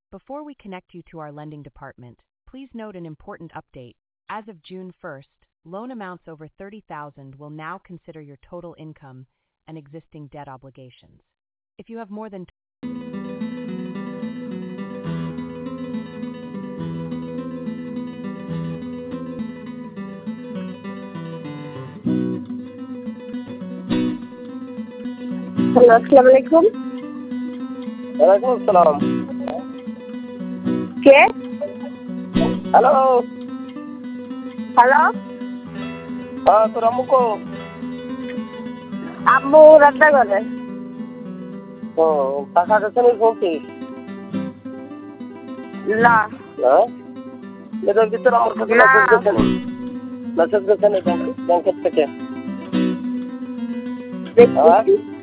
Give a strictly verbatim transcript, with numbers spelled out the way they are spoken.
Before we connect you to our lending department, please note an important update. As of June first, loan amounts over thirty thousand will now consider your total income and existing debt obligations. If you have more than hello, আসসালামু আলাইকুম। ওয়ালাইকুম আসসালাম। কে? Hello. Hello. হ্যাঁ, তোর আম্মু কো? আম্মু রান্না করে। ও টাকা গেছে নি বলছি। না। না? এটা কি তোর আমার কাছে না। মেসেজ গেছে নি? মেসেজ গেছে নি ব্যাংক ব্যাংকের থেকে? দেখতেছি।